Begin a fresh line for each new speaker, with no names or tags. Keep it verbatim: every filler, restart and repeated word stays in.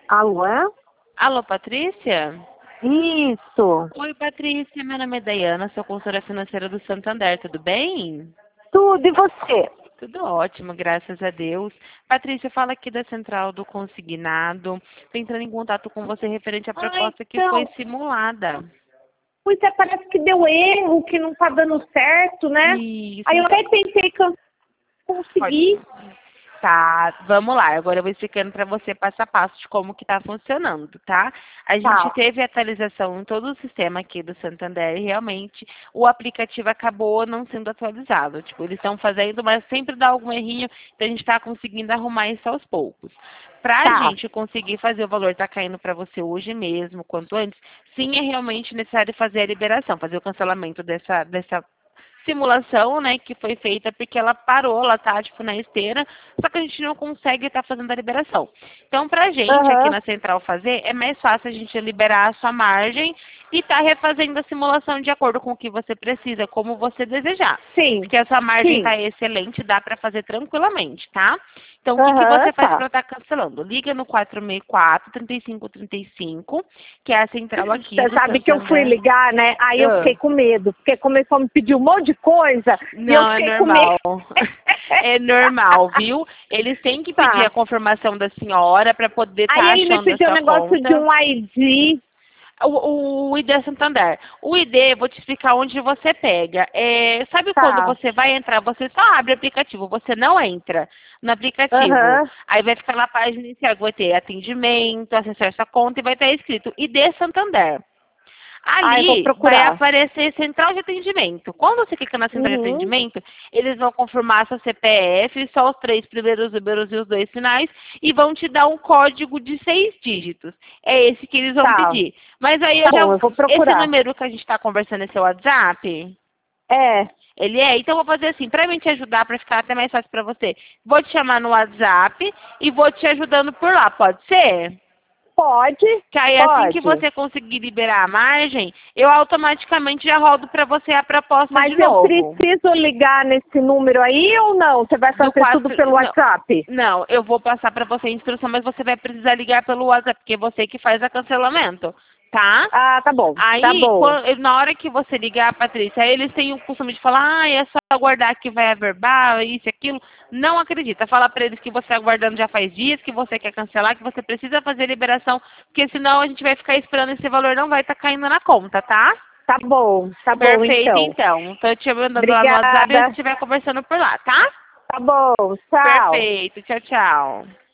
Alô?
Alô, Patrícia?
Isso.
Oi, Patrícia. Meu nome é Dayana, sou consultora financeira do Santander. Tudo bem?
Tudo, e você?
Tudo ótimo, graças a Deus. Patrícia, fala aqui da Central do Consignado. Estou entrando em contato com você referente à
Ah,
proposta que foi
então.
simulada.
Pois é, parece que deu erro, que não tá dando certo, né?
Isso,
Aí eu
então.
até tentei can-
Pode.
conseguir.
Tá, vamos lá. Agora eu vou explicando para você passo a passo de como que está funcionando, tá? A gente
Tá.
teve atualização em todo o sistema aqui do Santander e realmente o aplicativo acabou não sendo atualizado. Tipo, eles estão fazendo, mas sempre dá algum errinho, então a gente está conseguindo arrumar isso aos poucos. Para a
Tá.
gente conseguir fazer o valor estar caindo para você hoje mesmo, quanto antes, sim é realmente necessário fazer a liberação, fazer o cancelamento dessa, dessa simulação, né, que foi feita porque ela parou, ela tá, tipo, na esteira, só que a gente não consegue estar fazendo a liberação. Então, pra gente aqui
Aham.
na central fazer, é mais fácil a gente liberar a sua margem e tá refazendo a simulação de acordo com o que você precisa, como você desejar.
Sim.
Porque a sua margem
Sim.
tá excelente, dá para fazer tranquilamente, tá? Então, o que, que
Aham,
você faz
tá.
para estar cancelando? Liga no quatro seis quatro, três cinco três cinco, que é a central aqui
Você
do
sabe que eu fui
Santander.
ligar, né? Aí eu
Ah.
fiquei com medo, porque começou a me pedir um monte de coisa e eu
Não, é
fiquei com medo.
normal. É normal, viu? Eles têm que pedir
Tá.
a confirmação da senhora para poder
Aí
estar
ele me
achando a
pediu um
sua
negócio de
conta.
um I D.
O, o I D é Santander. O I D, vou te explicar onde você pega. É, sabe quando
Tá.
você vai entrar, você só abre o aplicativo, você não entra no aplicativo.
Aham.
Aí vai ficar na página inicial, vai ter atendimento, acessar sua conta e vai estar escrito I D Santander.
Ah, eu vou
Ali vai
procurar.
aparecer central de atendimento. Quando você clica na central de
Uhum.
atendimento, eles vão confirmar seu C P F, só os três primeiros números e os dois finais, e vão te dar um código de seis dígitos. É esse que eles vão
Tá.
pedir. Mas aí
Tá
eu
bom,
já.
eu vou
Esse
procurar.
número que a gente está conversando é seu WhatsApp?
É,
Ele é? Então eu vou fazer assim, para mim te ajudar, para ficar até mais fácil para você. Vou te chamar no WhatsApp e vou te ajudando por lá, pode ser?
pode,
Que aí assim que
pode.
você conseguir liberar a margem, eu automaticamente já rodo para você a proposta de
Mas eu
novo.
preciso ligar nesse número aí ou não? Você vai
Do
fazer tudo
quatro.
pelo
Não,
WhatsApp?
não, eu vou passar para você a instrução, mas você vai precisar ligar pelo WhatsApp, porque é você que faz o cancelamento, tá?
Ah, tá bom, tá
Aí,
bom.
quan- na hora que você ligar, Patrícia, aí eles têm o costume de falar, ah, é só aguardar que vai averbar, isso e aquilo. Não acredita. Fala para eles que você está aguardando já faz dias, que você quer cancelar, que você precisa fazer a liberação, porque senão a gente vai ficar esperando esse valor não vai estar caindo na conta, tá?
Tá bom, tá bom
Perfeito,
então.
então. Tô te mandando lá no WhatsApp e a gente
Obrigada.
estiver conversando por lá, tá?
Tá bom, tchau.
Perfeito. Tchau, tchau.